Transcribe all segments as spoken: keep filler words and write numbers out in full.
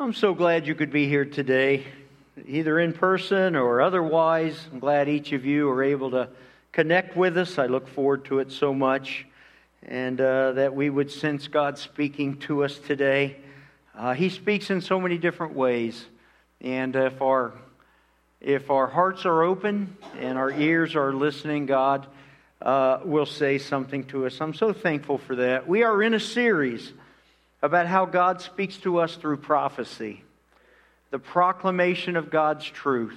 I'm so glad you could be here today, either in person or otherwise. I'm glad each of you are able to connect with us. I look forward to it so much, and uh, that we would sense God speaking to us today. Uh, he speaks in so many different ways, and if our if our hearts are open and our ears are listening, God uh, will say something to us. I'm so thankful for that. We are in a series about how God speaks to us through prophecy, the proclamation of God's truth.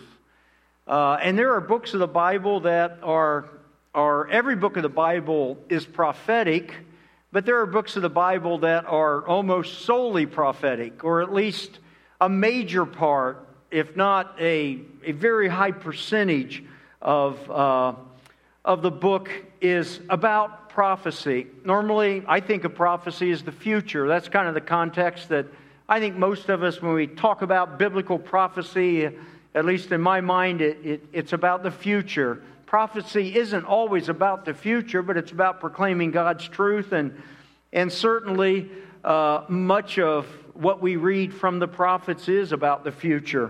Uh, and there are books of the Bible that are, are, every book of the Bible is prophetic, but there are books of the Bible that are almost solely prophetic, or at least a major part, if not a, a very high percentage of, uh, of the book is about prophecy. Normally, I think of prophecy as the future. That's kind of the context that I think most of us, when we talk about biblical prophecy, at least in my mind, it, it, it's about the future. Prophecy isn't always about the future, but it's about proclaiming God's truth, and, and certainly uh, much of what we read from the prophets is about the future.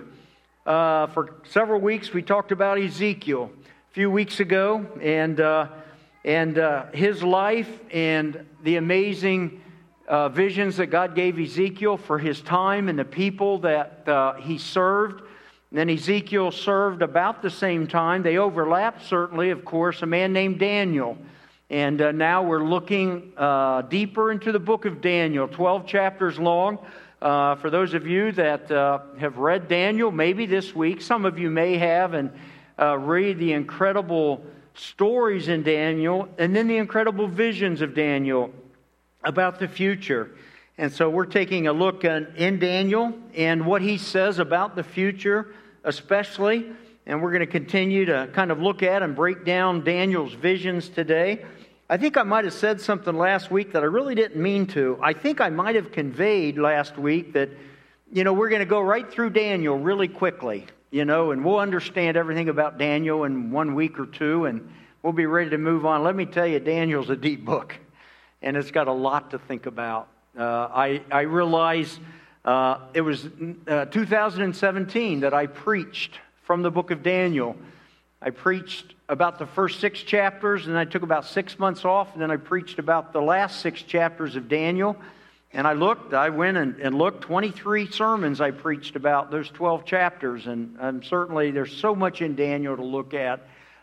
Uh, for several weeks, we talked about Ezekiel a few weeks ago, and uh, And uh, his life and the amazing uh, visions that God gave Ezekiel for his time and the people that uh, he served. And then Ezekiel served about the same time. They overlapped, certainly, of course, a man named Daniel. And uh, now we're looking uh, deeper into the book of Daniel, twelve chapters long. Uh, for those of you that uh, have read Daniel, maybe this week, some of you may have, and uh, read the incredible stories in Daniel, and then the incredible visions of Daniel about the future. And so we're taking a look in Daniel and what he says about the future especially, and we're going to continue to kind of look at and break down Daniel's visions today. I think I might have said something last week that I really didn't mean to. I think I might have conveyed last week that, you know, we're going to go right through Daniel really quickly. You know, and we'll understand everything about Daniel in one week or two, and we'll be ready to move on. Let me tell you, Daniel's a deep book, and it's got a lot to think about. Uh, I, I realize uh, it was uh, two thousand seventeen that I preached from the book of Daniel. I preached about the first six chapters, and I took about six months off, and then I preached about the last six chapters of Daniel. And I looked, I went and, and looked, twenty-three sermons I preached about those twelve chapters. And um, certainly there's so much in Daniel to look at.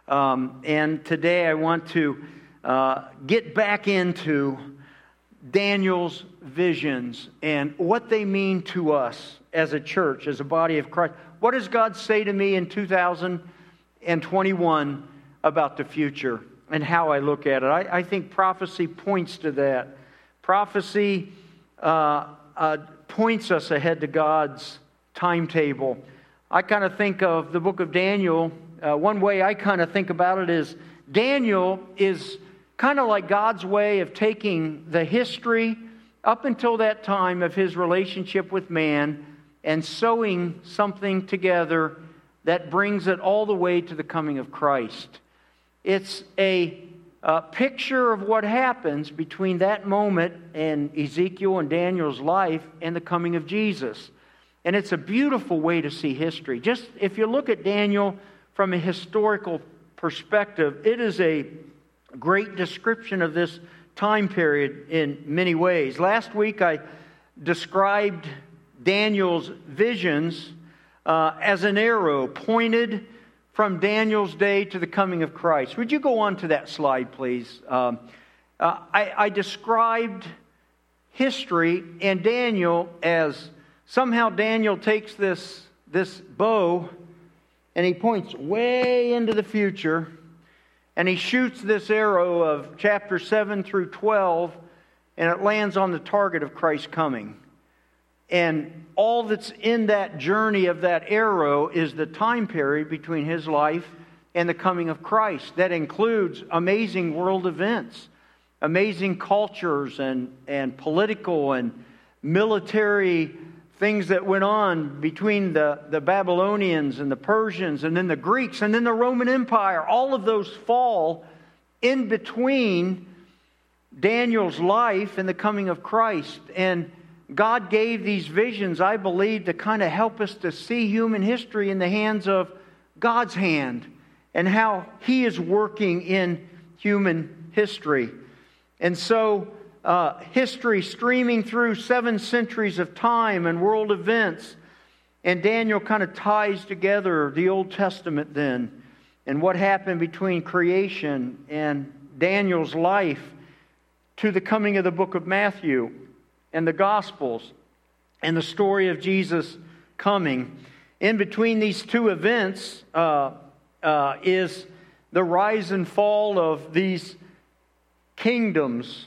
Um, and today I want to uh, get back into Daniel's visions and what they mean to us as a church, as a body of Christ. What does God say to me in two thousand twenty-one about the future and how I look at it? I, I think prophecy points to that. Prophecy Uh, uh, points us ahead to God's timetable. I kind of think of the book of Daniel. Uh, one way I kind of think about it is Daniel is kind of like God's way of taking the history up until that time of his relationship with man and sewing something together that brings it all the way to the coming of Christ. It's a A picture of what happens between that moment in Ezekiel and Daniel's life and the coming of Jesus. And it's a beautiful way to see history. Just if you look at Daniel from a historical perspective, it is a great description of this time period in many ways. Last week I described Daniel's visions uh, as an arrow pointed from Daniel's day to the coming of Christ. Would you go on to that slide, please? Um, uh, I, I described history and Daniel as somehow Daniel takes this, this bow and he points way into the future and he shoots this arrow of chapter seven through twelve, and it lands on the target of Christ's coming. And all that's in that journey of that arrow is the time period between his life and the coming of Christ. That includes amazing world events, amazing cultures and, and political and military things that went on between the, the Babylonians and the Persians and then the Greeks and then the Roman Empire. All of those fall in between Daniel's life and the coming of Christ. And God gave these visions, I believe, to kind of help us to see human history in the hands of God's hand and how He is working in human history. And so, uh, history streaming through seven centuries of time and world events. And Daniel kind of ties together the Old Testament then and what happened between creation and Daniel's life to the coming of the book of Matthew and the Gospels and the story of Jesus coming. In between these two events uh, uh, is the rise and fall of these kingdoms,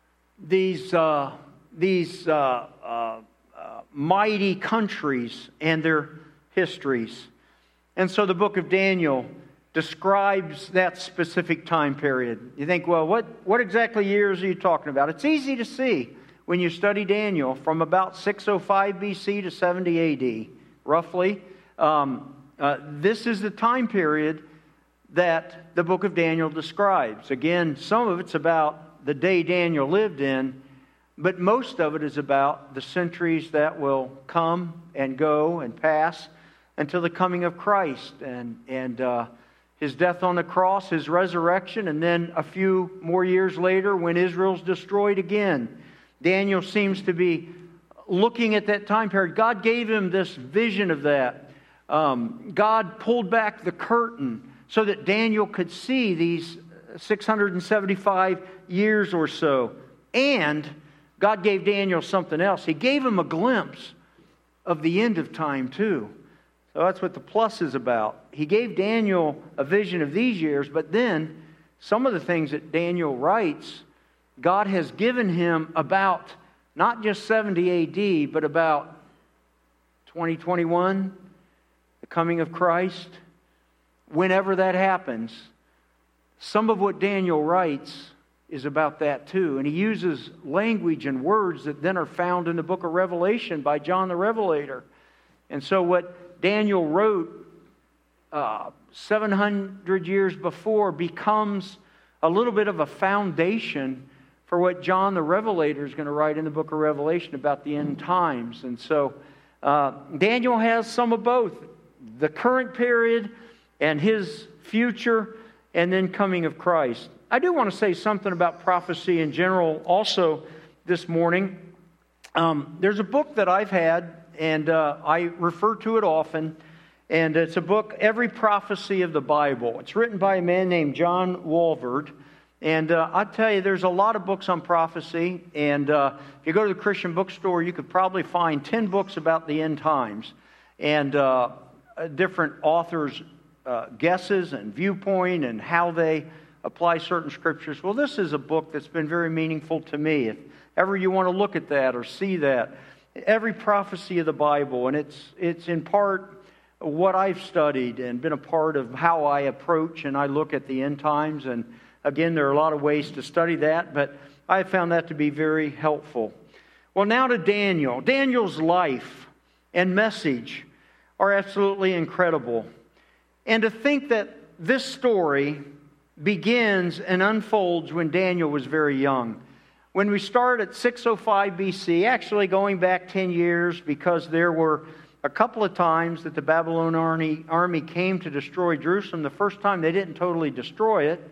these uh, these uh, uh, uh, mighty countries and their histories. And so the book of Daniel describes that specific time period. You think, well, what, what exactly years are you talking about? It's easy to see when you study Daniel from about six oh five B C to seventy A D, roughly. Um, uh, this is the time period that the book of Daniel describes. Again, some of it's about the day Daniel lived in, but most of it is about the centuries that will come and go and pass until the coming of Christ and, and uh, His death on the cross, His resurrection, and then a few more years later when Israel's destroyed again. Daniel seems to be looking at that time period. God gave him this vision of that. Um, God pulled back the curtain so that Daniel could see these six hundred seventy-five years or so. And God gave Daniel something else. He gave him a glimpse of the end of time too. So that's what the plus is about. He gave Daniel a vision of these years, but then some of the things that Daniel writes, God has given him about not just seventy A D, but about twenty twenty-one, the coming of Christ. Whenever that happens, some of what Daniel writes is about that too. And he uses language and words that then are found in the book of Revelation by John the Revelator. And so what Daniel wrote uh, seven hundred years before becomes a little bit of a foundation for what John the Revelator is going to write in the book of Revelation about the end times. And so uh, Daniel has some of both, the current period and his future, and then coming of Christ. I do want to say something about prophecy in general also this morning. Um, there's a book that I've had, and uh, I refer to it often, and it's a book, Every Prophecy of the Bible. It's written by a man named John Walvoord. And uh, I'll tell you, there's a lot of books on prophecy. And uh, if you go to the Christian bookstore, you could probably find ten books about the end times. And uh, different authors' uh, guesses and viewpoint and how they apply certain scriptures. Well, this is a book that's been very meaningful to me. If ever you want to look at that or see that, Every Prophecy of the Bible. And it's it's in part what I've studied and been a part of how I approach and I look at the end times. And again, there are a lot of ways to study that, but I have found that to be very helpful. Well, now to Daniel. Daniel's life and message are absolutely incredible. And to think that this story begins and unfolds when Daniel was very young. When we start at six oh five B C, actually going back ten years, because there were a couple of times that the Babylonian army, army came to destroy Jerusalem. The first time they didn't totally destroy it.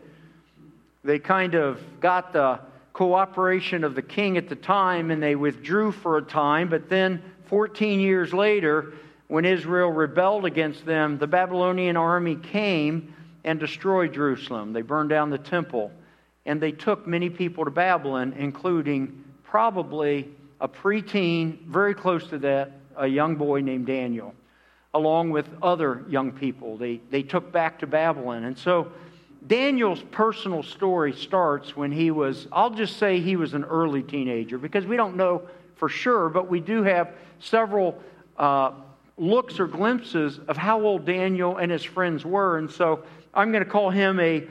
They kind of got the cooperation of the king at the time, and they withdrew for a time. But then fourteen years later, when Israel rebelled against them, the Babylonian army came and destroyed Jerusalem. They burned down the temple, and they took many people to Babylon, including probably a preteen, very close to that, a young boy named Daniel, along with other young people. They, they took back to Babylon. And so Daniel's personal story starts when he was, I'll just say he was an early teenager, because we don't know for sure, but we do have several uh, looks or glimpses of how old Daniel and his friends were. And so I'm going to call him a,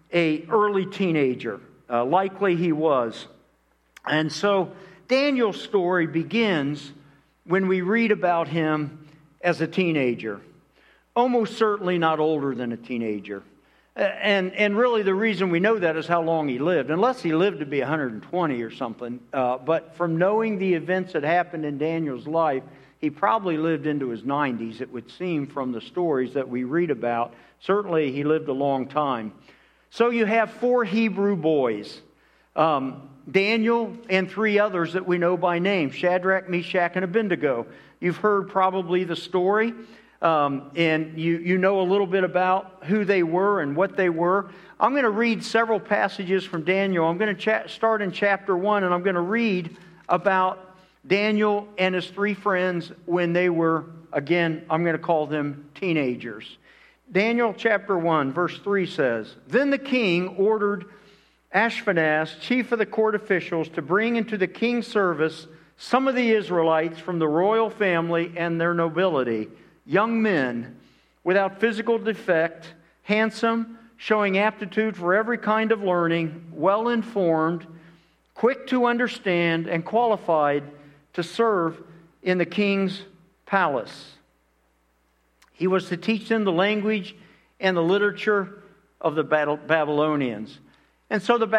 a early teenager. Uh, likely he was. And so Daniel's story begins when we read about him as a teenager. Almost certainly not older than a teenager. And, and really the reason we know that is how long he lived, unless he lived to be one hundred twenty or something. Uh, but from knowing the events that happened in Daniel's life, he probably lived into his nineties, it would seem from the stories that we read about. Certainly he lived a long time. So you have four Hebrew boys, um, Daniel and three others that we know by name, Shadrach, Meshach, and Abednego. You've heard probably the story. Um, and you, you know a little bit about who they were and what they were. I'm going to read several passages from Daniel. I'm going to cha- start in chapter one, and I'm going to read about Daniel and his three friends when they were, again, I'm going to call them teenagers. Daniel chapter one, verse three says, "Then the king ordered Ashpenaz, chief of the court officials, to bring into the king's service some of the Israelites from the royal family and their nobility, young men without physical defect, handsome, showing aptitude for every kind of learning, well-informed, quick to understand, and qualified to serve in the king's palace. He was to teach them the language and the literature of the Babylonians." And so the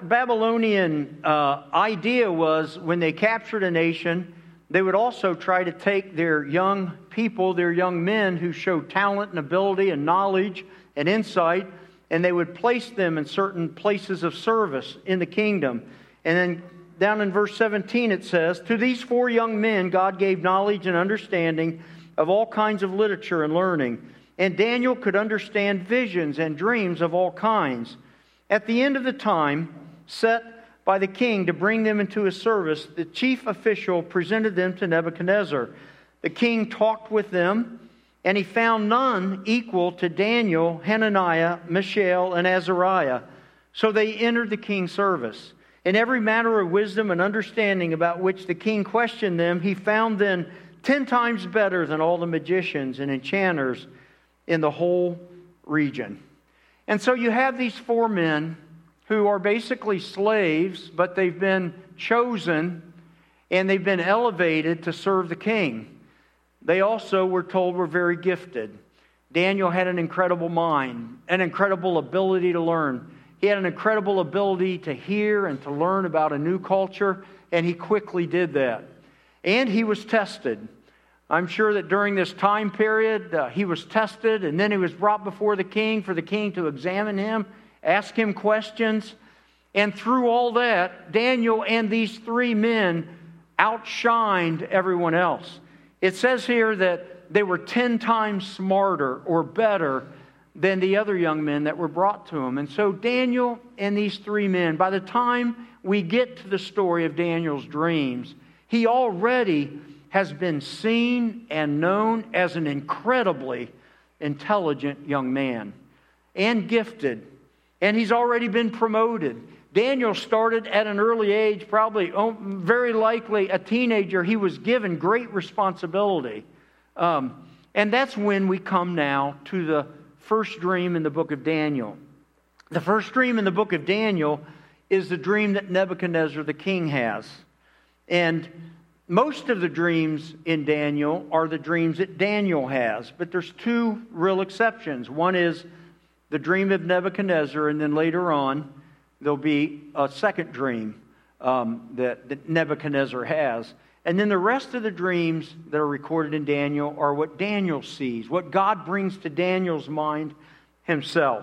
Babylonian uh, idea was when they captured a nation, they would also try to take their young people, their young men who showed talent and ability and knowledge and insight, and they would place them in certain places of service in the kingdom. And then down in verse seventeen it says, "To these four young men God gave knowledge and understanding of all kinds of literature and learning. And Daniel could understand visions and dreams of all kinds. At the end of the time set by the king to bring them into his service, the chief official presented them to Nebuchadnezzar. The king talked with them, and he found none equal to Daniel, Hananiah, Mishael, and Azariah. So they entered the king's service. In every matter of wisdom and understanding about which the king questioned them, he found them ten times better than all the magicians and enchanters in the whole region." And so you have these four men who are basically slaves, but they've been chosen and they've been elevated to serve the king. They also, we're told, were very gifted. Daniel had an incredible mind, an incredible ability to learn. He had an incredible ability to hear and to learn about a new culture, and he quickly did that. And he was tested. I'm sure that during this time period, uh, he was tested, and then he was brought before the king for the king to examine him, ask him questions. And through all that, Daniel and these three men outshined everyone else. It says here that they were ten times smarter or better than the other young men that were brought to him. And so Daniel and these three men, by the time we get to the story of Daniel's dreams, he already has been seen and known as an incredibly intelligent young man and gifted. And he's already been promoted. Daniel started at an early age, probably very likely a teenager. He was given great responsibility. Um, and that's when we come now to the first dream in the book of Daniel. The first dream in the book of Daniel is the dream that Nebuchadnezzar the king has. And most of the dreams in Daniel are the dreams that Daniel has, but there's two real exceptions. One is the dream of Nebuchadnezzar, and then later on there'll be a second dream um, that, that Nebuchadnezzar has. And then the rest of the dreams that are recorded in Daniel are what Daniel sees, what God brings to Daniel's mind himself.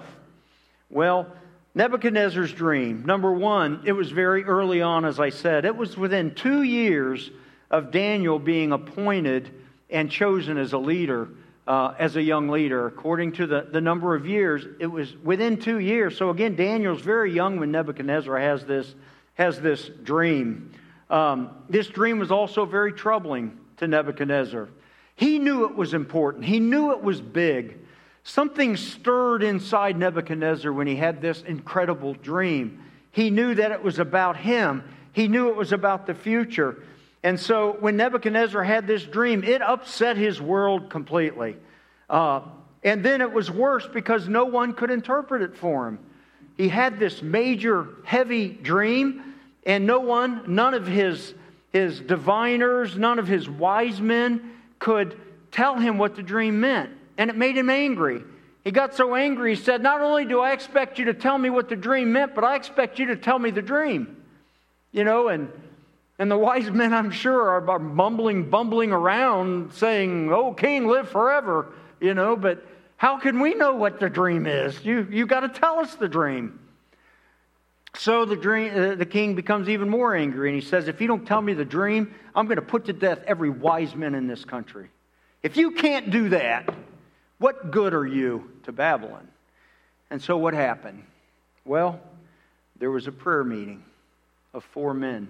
Well, Nebuchadnezzar's dream, number one, it was very early on, as I said. It was within two years of Daniel being appointed and chosen as a leader, uh, as a young leader. According to the, the number of years, it was within two years. So again, Daniel's very young when Nebuchadnezzar has this, has this dream. Um, this dream was also very troubling to Nebuchadnezzar. He knew it was important. He knew it was big. Something stirred inside Nebuchadnezzar when he had this incredible dream. He knew that it was about him. He knew it was about the future. And so when Nebuchadnezzar had this dream, it upset his world completely. Uh, and then it was worse because no one could interpret it for him. He had this major, heavy dream, and no one, none of his, his diviners, none of his wise men could tell him what the dream meant. And it made him angry. He got so angry, he said, not only do I expect you to tell me what the dream meant, but I expect you to tell me the dream. You know, and and the wise men, I'm sure, are mumbling, bumbling around saying, oh, king, live forever. You know, but how can we know what the dream is? You you got to tell us the dream. So the dream, uh, the king becomes even more angry, and he says, if you don't tell me the dream, I'm going to put to death every wise man in this country. If you can't do that, what good are you to Babylon? And so what happened? Well, there was a prayer meeting of four men.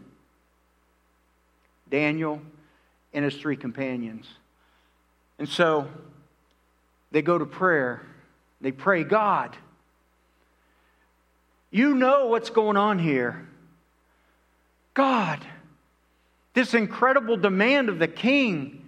Daniel and his three companions. And so they go to prayer. They pray, God, you know what's going on here. God, this incredible demand of the king.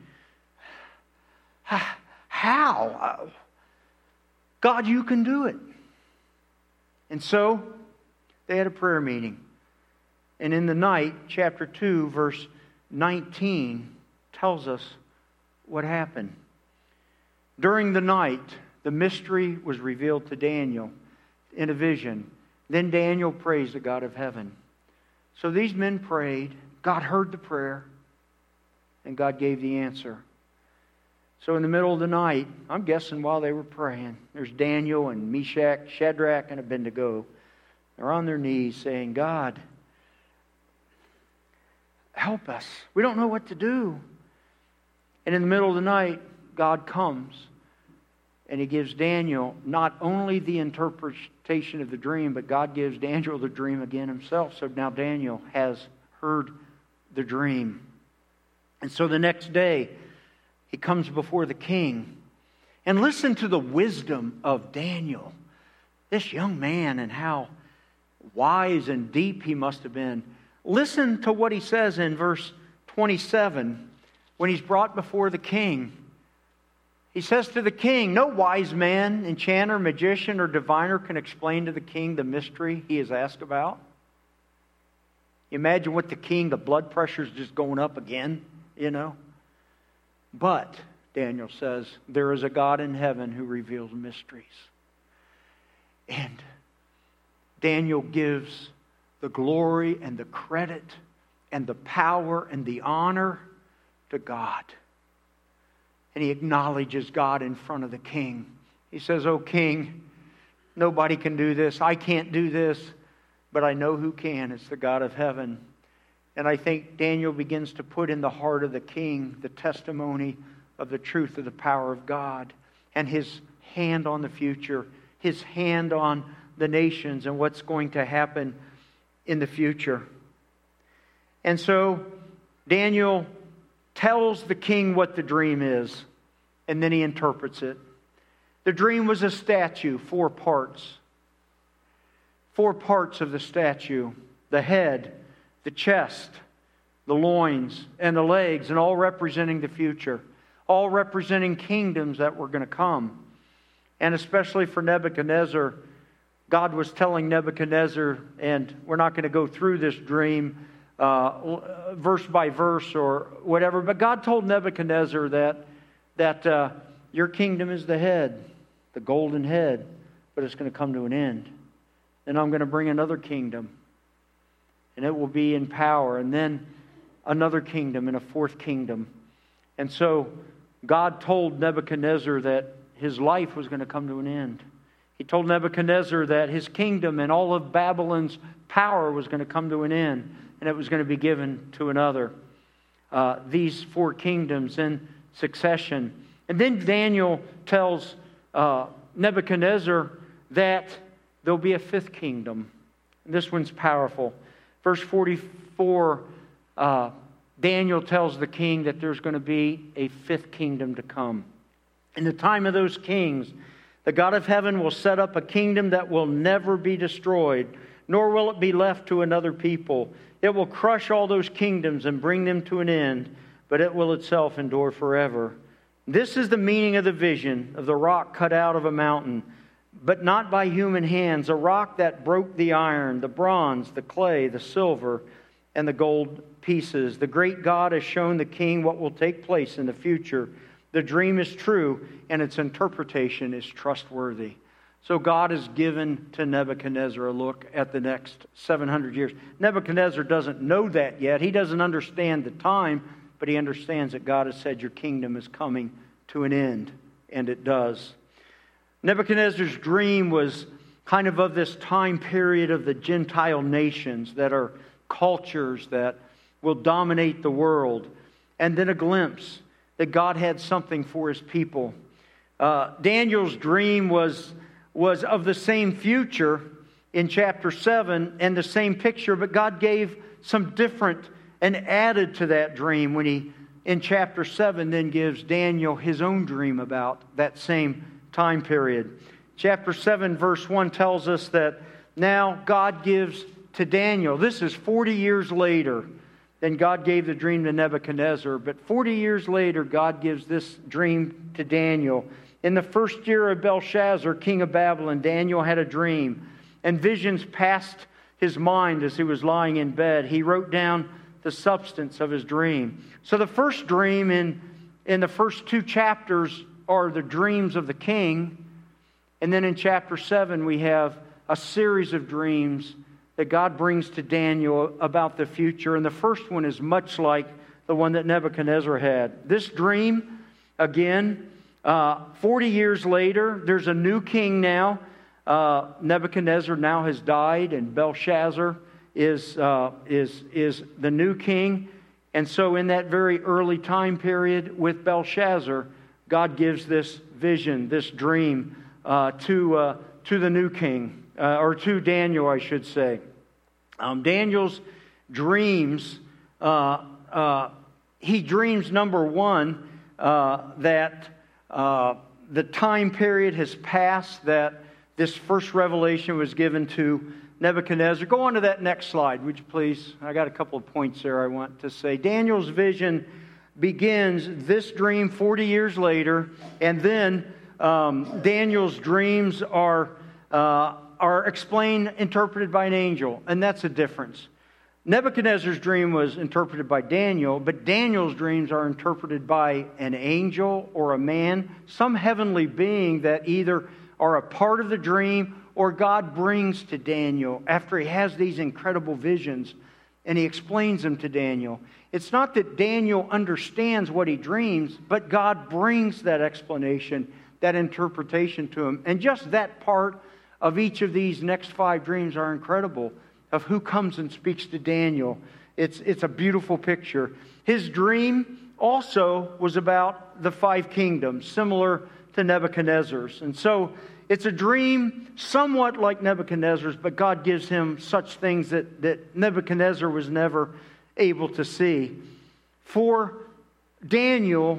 How? God, you can do it. And so they had a prayer meeting. And in the night, chapter two, verse nineteen tells us what happened. During the night, the mystery was revealed to Daniel in a vision. Then Daniel praised the God of heaven. So these men prayed. God heard the prayer. And God gave the answer. So in the middle of the night, I'm guessing while they were praying, there's Daniel and Meshach, Shadrach, and Abednego. They're on their knees saying, God, help us. We don't know what to do. And in the middle of the night, God comes and He gives Daniel not only the interpretation of the dream, but God gives Daniel the dream again himself. So now Daniel has heard the dream. And so the next day, he comes before the king. And listen to the wisdom of Daniel. This young man, and how wise and deep he must have been. Listen to what he says in verse twenty-seven when he's brought before the king. He says to the king, no wise man, enchanter, magician, or diviner can explain to the king the mystery he is asked about. You imagine what the king, the blood pressure's just going up again, you know. But, Daniel says, there is a God in heaven who reveals mysteries. And Daniel gives the glory and the credit and the power and the honor to God. And he acknowledges God in front of the king. He says, "O king, nobody can do this. I can't do this, but I know who can. It's the God of heaven." And I think Daniel begins to put in the heart of the king the testimony of the truth of the power of God and his hand on the future, his hand on the nations and what's going to happen in the future. And so Daniel tells the king what the dream is, and then he interprets it. The dream was a statue, four parts. Four parts of the statue: the head, the chest, the loins, and the legs, and all representing the future, all representing kingdoms that were going to come. And especially for Nebuchadnezzar, God was telling Nebuchadnezzar, and we're not going to go through this dream uh, verse by verse or whatever, but God told Nebuchadnezzar that, that uh, your kingdom is the head, the golden head, but it's going to come to an end. Then I'm going to bring another kingdom, and it will be in power, and then another kingdom and a fourth kingdom. And so God told Nebuchadnezzar that his life was going to come to an end. He told Nebuchadnezzar that his kingdom and all of Babylon's power was going to come to an end, and it was going to be given to another. Uh, these four kingdoms in succession. And then Daniel tells uh, Nebuchadnezzar that there'll be a fifth kingdom. And this one's powerful. Verse forty-four, uh, Daniel tells the king that there's going to be a fifth kingdom to come. In the time of those kings, the God of heaven will set up a kingdom that will never be destroyed, nor will it be left to another people. It will crush all those kingdoms and bring them to an end, but it will itself endure forever. This is the meaning of the vision of the rock cut out of a mountain, but not by human hands, a rock that broke the iron, the bronze, the clay, the silver, and the gold pieces. The great God has shown the king what will take place in the future. The dream is true, and its interpretation is trustworthy. So God has given to Nebuchadnezzar a look at the next seven hundred years. Nebuchadnezzar doesn't know that yet. He doesn't understand the time, but he understands that God has said your kingdom is coming to an end, and it does. Nebuchadnezzar's dream was kind of of this time period of the Gentile nations that are cultures that will dominate the world. And then a glimpse that God had something for His people. Uh, Daniel's dream was, was of the same future in chapter seven and the same picture, but God gave some different and added to that dream when He, in chapter seven, then gives Daniel his own dream about that same time period. Chapter seven, verse one tells us that now God gives to Daniel. This is forty years later than God gave the dream to Nebuchadnezzar. But forty years later, God gives this dream to Daniel. In the first year of Belshazzar, king of Babylon, Daniel had a dream, and visions passed his mind as he was lying in bed. He wrote down the substance of his dream. So the first dream in, in the first two chapters are the dreams of the king. And then in chapter seven, we have a series of dreams that God brings to Daniel about the future. And the first one is much like the one that Nebuchadnezzar had. This dream, again, uh, forty years later, there's a new king now. Uh, Nebuchadnezzar now has died, and Belshazzar is, uh, is, is the new king. And so in that very early time period with Belshazzar, God gives this vision, this dream, uh, to, uh, to the new king. Uh, or to Daniel, I should say. Um, Daniel's dreams, uh, uh, he dreams, number one, uh, that uh, the time period has passed, that this first revelation was given to Nebuchadnezzar. Go on to that next slide, would you please? I got a couple of points there I want to say. Daniel's vision begins this dream forty years later, and then um, Daniel's dreams are... Uh, are explained, interpreted by an angel. And that's a difference. Nebuchadnezzar's dream was interpreted by Daniel, but Daniel's dreams are interpreted by an angel or a man, some heavenly being that either are a part of the dream or God brings to Daniel after he has these incredible visions and he explains them to Daniel. It's not that Daniel understands what he dreams, but God brings that explanation, that interpretation to him. And just that part of each of these next five dreams are incredible, of who comes and speaks to Daniel. It's, it's a beautiful picture. His dream also was about the five kingdoms, similar to Nebuchadnezzar's. And so it's a dream somewhat like Nebuchadnezzar's, but God gives him such things that, that Nebuchadnezzar was never able to see. For Daniel,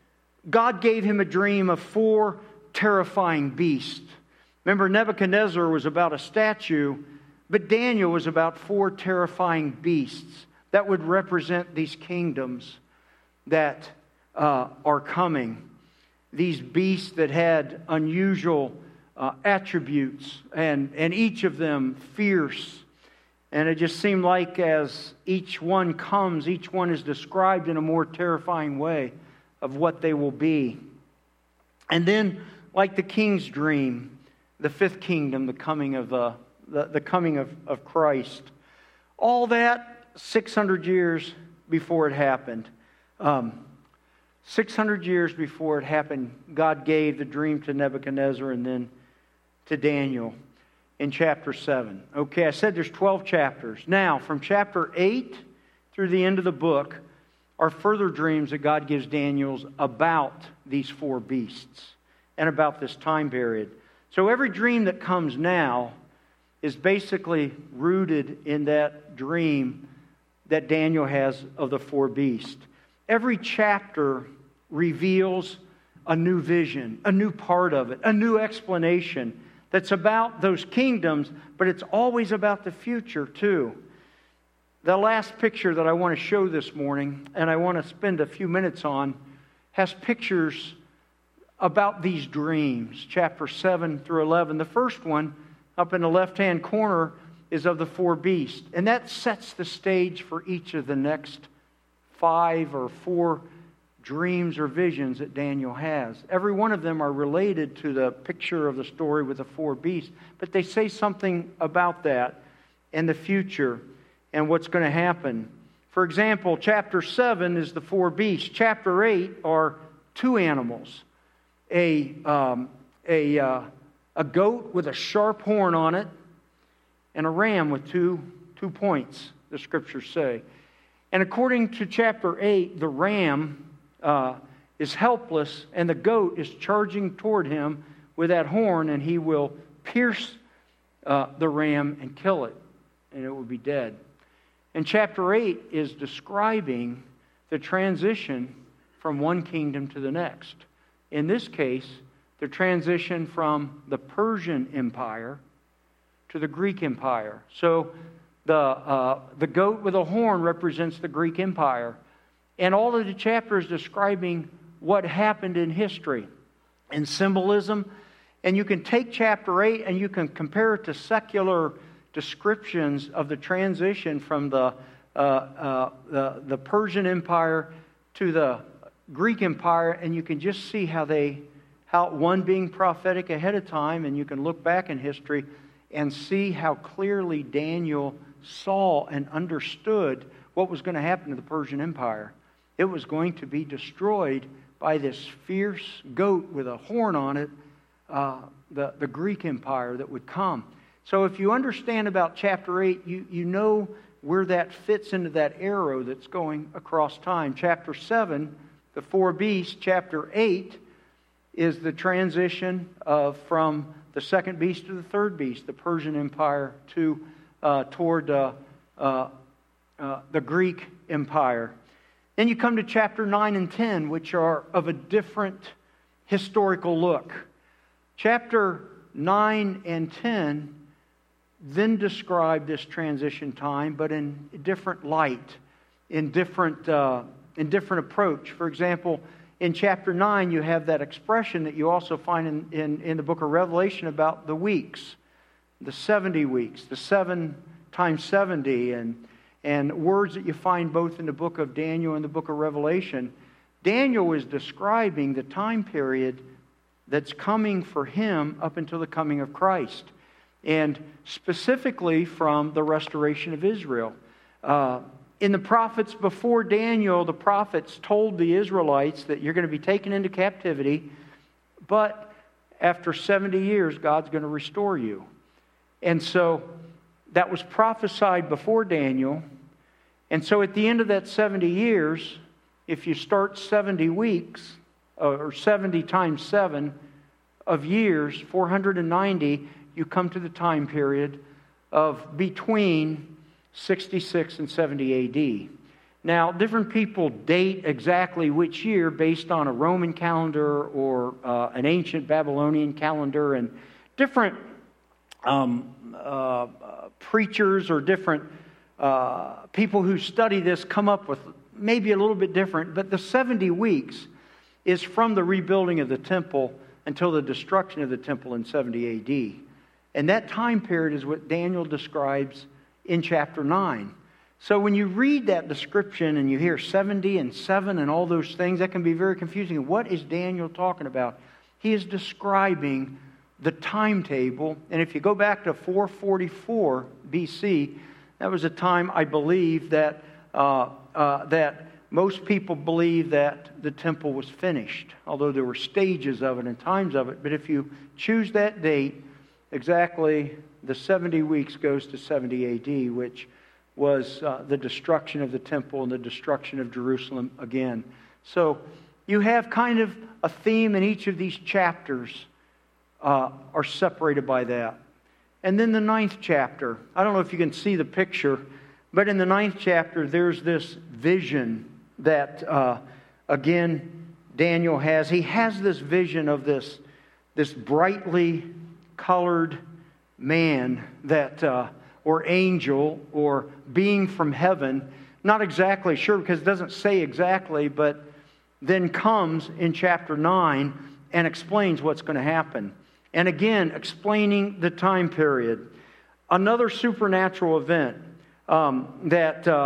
God gave him a dream of four terrifying beasts. Remember, Nebuchadnezzar was about a statue, but Daniel was about four terrifying beasts that would represent these kingdoms that uh, are coming. These beasts that had unusual uh, attributes, and, and each of them fierce. And it just seemed like as each one comes, each one is described in a more terrifying way of what they will be. And then, like the king's dream, the fifth kingdom, the coming of the, the, the coming of, of Christ. All that six hundred years before it happened. Um, six hundred years before it happened, God gave the dream to Nebuchadnezzar and then to Daniel in chapter seven. Okay, I said there's twelve chapters. Now, from chapter eight through the end of the book are further dreams that God gives Daniel's about these four beasts and about this time period. So every dream that comes now is basically rooted in that dream that Daniel has of the four beasts. Every chapter reveals a new vision, a new part of it, a new explanation that's about those kingdoms, but it's always about the future too. The last picture that I want to show this morning, and I want to spend a few minutes on, has pictures about these dreams, chapter seven through eleven. The first one, up in the left-hand corner, is of the four beasts. And that sets the stage for each of the next five or four dreams or visions that Daniel has. Every one of them are related to the picture of the story with the four beasts, but they say something about that and the future and what's going to happen. For example, chapter seven is the four beasts. Chapter eight are two animals. A, um, a, uh, a goat with a sharp horn on it and a ram with two, two points, the scriptures say. And according to chapter eight, the ram uh, is helpless and the goat is charging toward him with that horn, and he will pierce uh, the ram and kill it, and it will be dead. And chapter eight is describing the transition from one kingdom to the next. In this case, the transition from the Persian Empire to the Greek Empire. So the uh, the goat with a horn represents the Greek Empire. And all of the chapters describing what happened in history and symbolism. And you can take chapter eight and you can compare it to secular descriptions of the transition from the, uh, uh, the the Persian Empire to the Greek Empire, and you can just see how they, how one being prophetic ahead of time, and you can look back in history and see how clearly Daniel saw and understood what was going to happen to the Persian Empire. It was going to be destroyed by this fierce goat with a horn on it, uh, the, the Greek Empire that would come. So if you understand about chapter eight, you, you know where that fits into that arrow that's going across time. Chapter seven, the four beasts. Chapter eight is the transition of from the second beast to the third beast, the Persian Empire, to uh, toward uh, uh, uh, the Greek Empire. Then you come to chapter nine and ten, which are of a different historical look. Chapter nine and ten then describe this transition time, but in a different light, in different uh, in different approach. For example, in chapter nine, you have that expression that you also find in, in, in the book of Revelation about the weeks, the seventy weeks, the seven times seventy, and, and words that you find both in the book of Daniel and the book of Revelation. Daniel is describing the time period that's coming for him up until the coming of Christ, and specifically from the restoration of Israel. Uh, In the prophets before Daniel, the prophets told the Israelites that you're going to be taken into captivity, but after seventy years, God's going to restore you. And so that was prophesied before Daniel. And so at the end of that seventy years, if you start seventy weeks, or seventy times seven of years, four hundred ninety, you come to the time period of between sixty-six and seventy A D. Now, different people date exactly which year based on a Roman calendar or uh, an ancient Babylonian calendar, and different um, uh, preachers or different uh, people who study this come up with maybe a little bit different, but the seventy weeks is from the rebuilding of the temple until the destruction of the temple in seventy A D. And that time period is what Daniel describes in chapter nine. So when you read that description and you hear seventy and seven and all those things, that can be very confusing. What is Daniel talking about? He is describing the timetable. And if you go back to four forty-four B C, that was a time, I believe, that uh, uh, that most people believe that the temple was finished, although there were stages of it and times of it. But if you choose that date, exactly the seventy weeks goes to seventy A D, which was uh, the destruction of the temple and the destruction of Jerusalem again. So you have kind of a theme in each of these chapters uh, are separated by that. And then the ninth chapter. I don't know if you can see the picture, but in the ninth chapter there's this vision that, uh, again, Daniel has. He has this vision of this, this brightly colored man that... Uh, or angel, or being from heaven. Not exactly sure because it doesn't say exactly, but then comes in chapter nine and explains what's going to happen. And again, explaining the time period. Another supernatural event um, that uh,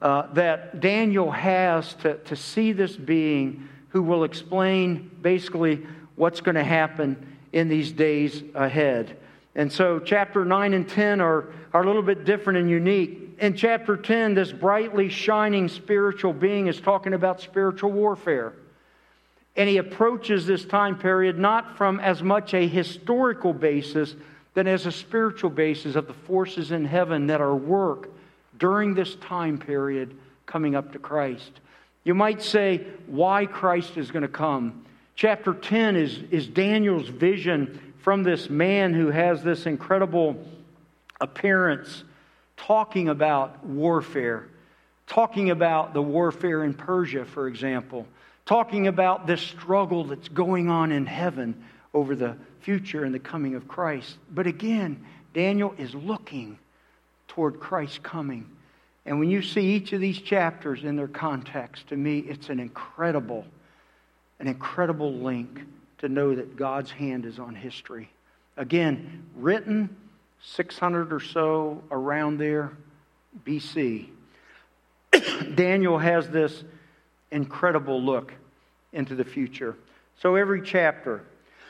uh, that Daniel has to, to see this being who will explain basically what's going to happen in these days ahead. And so chapter nine and ten are, are a little bit different and unique. In chapter ten, this brightly shining spiritual being is talking about spiritual warfare. And he approaches this time period not from as much a historical basis than as a spiritual basis of the forces in heaven that are work during this time period coming up to Christ. You might say why Christ is going to come. Chapter ten is, is Daniel's vision from this man who has this incredible appearance, talking about warfare, talking about the warfare in Persia, for example, talking about this struggle that's going on in heaven over the future and the coming of Christ. But again, Daniel is looking toward Christ's coming. And when you see each of these chapters in their context, to me, it's an incredible, an incredible link to know that God's hand is on history. Again, written six hundred or so around there B C. Daniel has this incredible look into the future. So every chapter,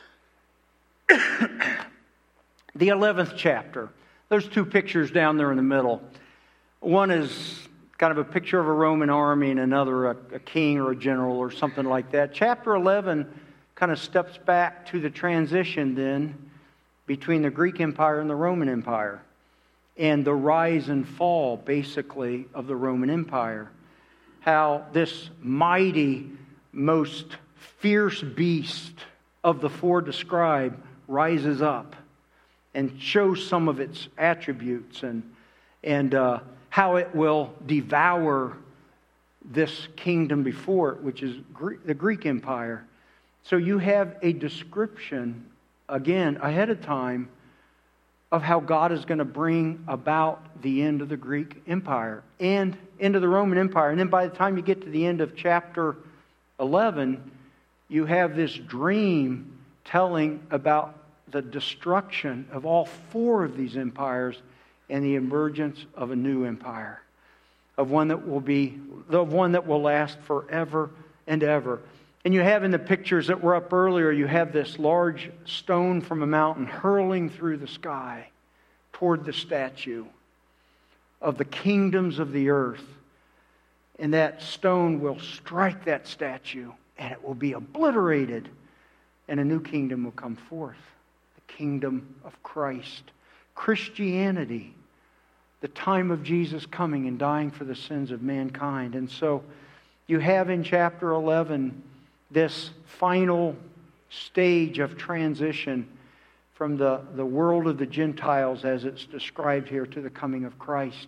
the eleventh chapter, there's two pictures down there in the middle. One is kind of a picture of a Roman army and another a, a king or a general or something like that. Chapter eleven kind of steps back to the transition then between the Greek Empire and the Roman Empire, and the rise and fall, basically, of the Roman Empire. How this mighty, most fierce beast of the four described rises up and shows some of its attributes, and, and uh, how it will devour this kingdom before it, which is the Greek Empire. So you have a description, again, ahead of time, of how God is going to bring about the end of the Greek Empire and into the Roman Empire. And then by the time you get to the end of chapter eleven, you have this dream telling about the destruction of all four of these empires and the emergence of a new empire, of one that will be, of one that will last forever and ever. And you have in the pictures that were up earlier, you have this large stone from a mountain hurling through the sky toward the statue of the kingdoms of the earth. And that stone will strike that statue and it will be obliterated. And a new kingdom will come forth. The kingdom of Christ. Christianity. The time of Jesus coming and dying for the sins of mankind. And so you have in chapter eleven this final stage of transition from the, the world of the Gentiles, as it's described here, to the coming of Christ.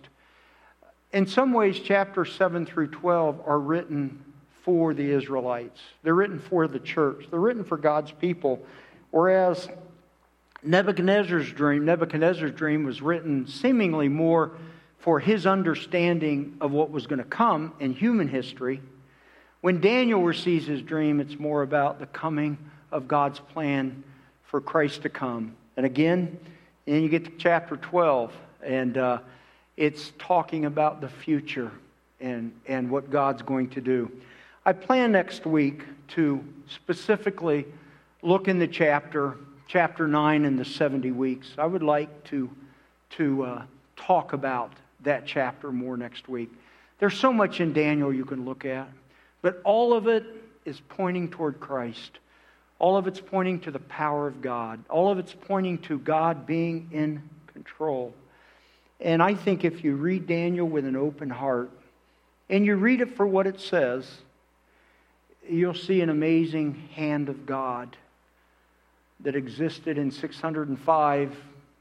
In some ways, chapters seven through twelve are written for the Israelites. They're written for the church. They're written for God's people. Whereas Nebuchadnezzar's dream, Nebuchadnezzar's dream was written seemingly more for his understanding of what was going to come in human history. When Daniel receives his dream, it's more about the coming of God's plan for Christ to come. And again, then you get to chapter twelve, and uh, it's talking about the future and, and what God's going to do. I plan next week to specifically look in the chapter, chapter nine and the seventy weeks. I would like to, to uh, talk about that chapter more next week. There's so much in Daniel you can look at. But all of it is pointing toward Christ. All of it's pointing to the power of God. All of it's pointing to God being in control. And I think if you read Daniel with an open heart, and you read it for what it says, you'll see an amazing hand of God that existed in six hundred five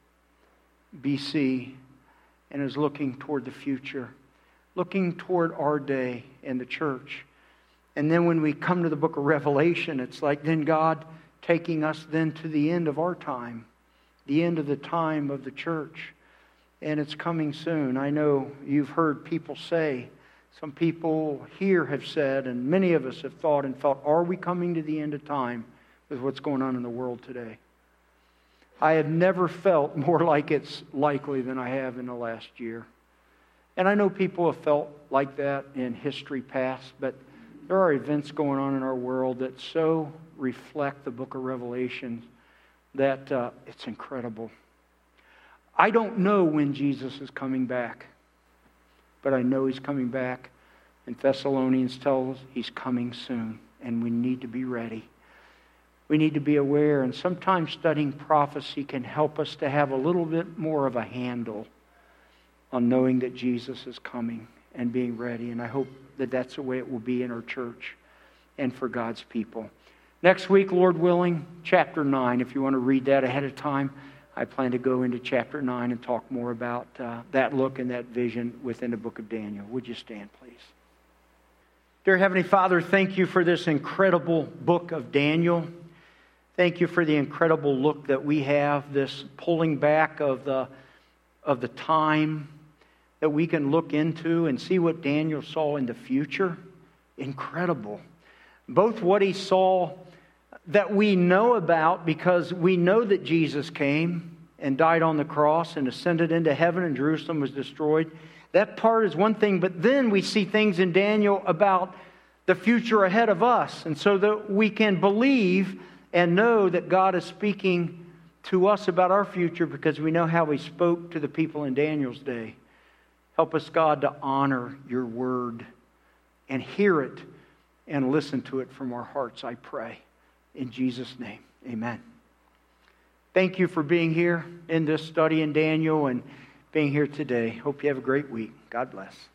B C and is looking toward the future, looking toward our day and the church. And then when we come to the book of Revelation, it's like then God taking us then to the end of our time, the end of the time of the church. And it's coming soon. I know you've heard people say, some people here have said, and many of us have thought and felt, are we coming to the end of time with what's going on in the world today? I have never felt more like it's likely than I have in the last year. And I know people have felt like that in history past, but there are events going on in our world that so reflect the book of Revelation that uh, it's incredible. I don't know when Jesus is coming back, but I know He's coming back. And Thessalonians tells us He's coming soon, and we need to be ready. We need to be aware, and sometimes studying prophecy can help us to have a little bit more of a handle on knowing that Jesus is coming and being ready. And I hope that that's the way it will be in our church and for God's people. Next week, Lord willing, chapter nine. If you want to read that ahead of time, I plan to go into chapter nine and talk more about uh, that look and that vision within the book of Daniel. Would you stand, please? Dear Heavenly Father, thank you for this incredible book of Daniel. Thank you for the incredible look that we have, this pulling back of the, of the time that we can look into and see what Daniel saw in the future. Incredible. Both what he saw that we know about because we know that Jesus came and died on the cross and ascended into heaven and Jerusalem was destroyed. That part is one thing, but then we see things in Daniel about the future ahead of us. And so that we can believe and know that God is speaking to us about our future because we know how He spoke to the people in Daniel's day. Help us, God, to honor your word and hear it and listen to it from our hearts, I pray. In Jesus' name, amen. Thank you for being here in this study in Daniel and being here today. Hope you have a great week. God bless.